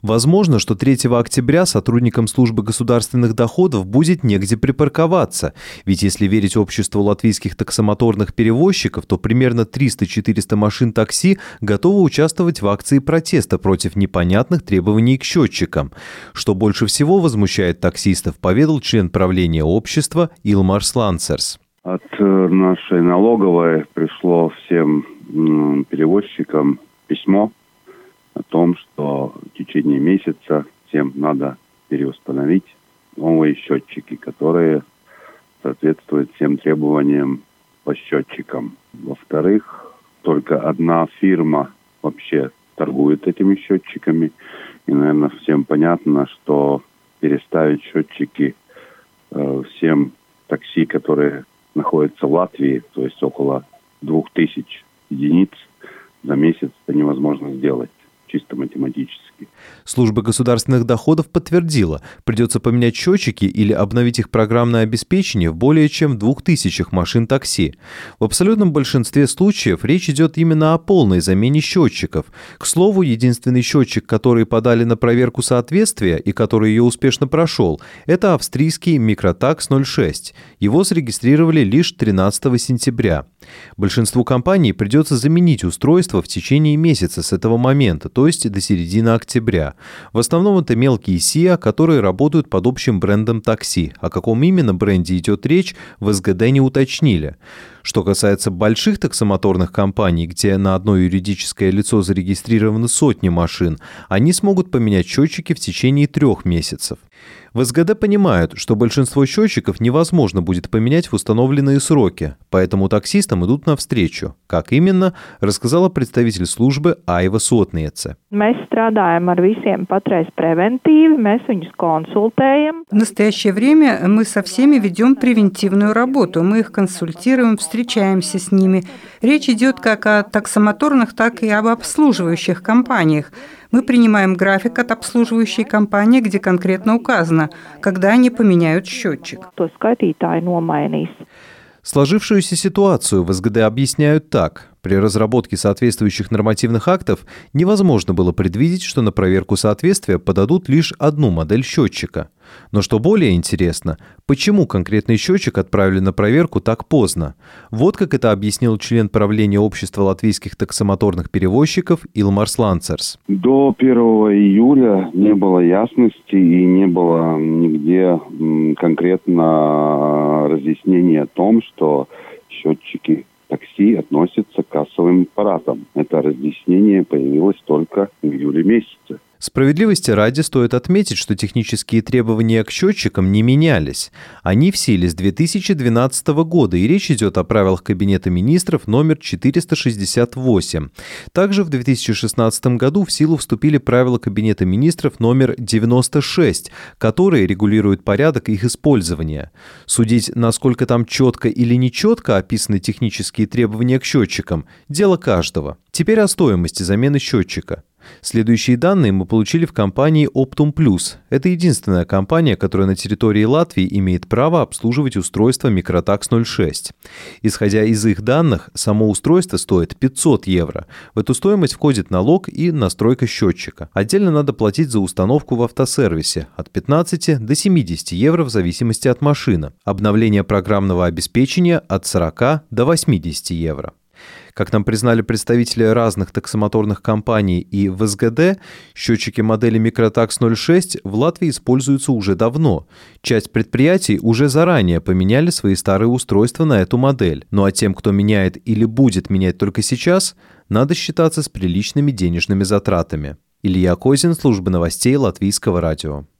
Возможно, что 3 октября сотрудникам службы государственных доходов будет негде припарковаться, ведь если верить обществу латвийских таксомоторных перевозчиков, то примерно 300-400 машин такси готовы участвовать в акции протеста против непонятных требований к счетчикам. Что больше всего возмущает таксистов, поведал член правления общества Илмарс Ланцерс. От нашей налоговой пришло всем перевозчикам письмо о том, что в течение месяца всем надо переустановить новые счетчики, которые соответствуют всем требованиям по счетчикам. Во-вторых, только одна фирма вообще торгует этими счетчиками. И, наверное, всем понятно, что переставить счетчики всем такси, которые находятся в Латвии, то есть около 2000 единиц за месяц, это невозможно сделать. Чисто математически. Служба государственных доходов подтвердила, придется поменять счетчики или обновить их программное обеспечение в более чем 2000 машин такси. В абсолютном большинстве случаев речь идет именно о полной замене счетчиков. К слову, единственный счетчик, который подали на проверку соответствия и который ее успешно прошел, это австрийский Microtax 06. Его зарегистрировали лишь 13 сентября. Большинству компаний придется заменить устройство в течение месяца с этого момента, то есть до середины октября. В основном это мелкие СИА, которые работают под общим брендом такси. О каком именно бренде идет речь, в СГД не уточнили. Что касается больших таксомоторных компаний, где на одно юридическое лицо зарегистрированы сотни машин, они смогут поменять счетчики в течение 3 месяцев. В СГД понимают, что большинство счетчиков невозможно будет поменять в установленные сроки, поэтому таксистам идут навстречу. Как именно, рассказала представитель службы Айва Сотниеце. В настоящее время мы со всеми ведем превентивную работу. Мы их консультируем, встречаемся с ними. Речь идет как о таксомоторных, так и об обслуживающих компаниях. Мы принимаем график от обслуживающей компании, где конкретно указано, когда они поменяют счетчик. Сложившуюся ситуацию в СГД объясняют так. При разработке соответствующих нормативных актов невозможно было предвидеть, что на проверку соответствия подадут лишь одну модель счетчика. Но что более интересно, почему конкретный счетчик отправили на проверку так поздно? Вот как это объяснил член правления общества латвийских таксомоторных перевозчиков Илмарс Ланцерс. До 1 июля не было ясности и не было нигде конкретно разъяснения о том, что счетчики такси относятся к кассовым аппаратам. Это разъяснение появилось только в июле месяце. Справедливости ради стоит отметить, что технические требования к счетчикам не менялись. Они в силе с 2012 года, и речь идет о правилах Кабинета министров номер 468. Также в 2016 году в силу вступили правила Кабинета министров номер 96, которые регулируют порядок их использования. Судить, насколько там четко или нечетко описаны технические требования к счетчикам – дело каждого. Теперь о стоимости замены счетчика. Следующие данные мы получили в компании Optum Plus. Это единственная компания, которая на территории Латвии имеет право обслуживать устройство Microtax 06. Исходя из их данных, само устройство стоит 500 евро. В эту стоимость входит налог и настройка счетчика. Отдельно надо платить за установку в автосервисе от 15 до 70 евро в зависимости от машины. Обновление программного обеспечения от 40 до 80 евро. Как нам признали представители разных таксомоторных компаний и в СГД, счетчики модели Microtax 06 в Латвии используются уже давно. Часть предприятий уже заранее поменяли свои старые устройства на эту модель. Ну а тем, кто меняет или будет менять только сейчас, надо считаться с приличными денежными затратами. Илья Козин, служба новостей Латвийского радио.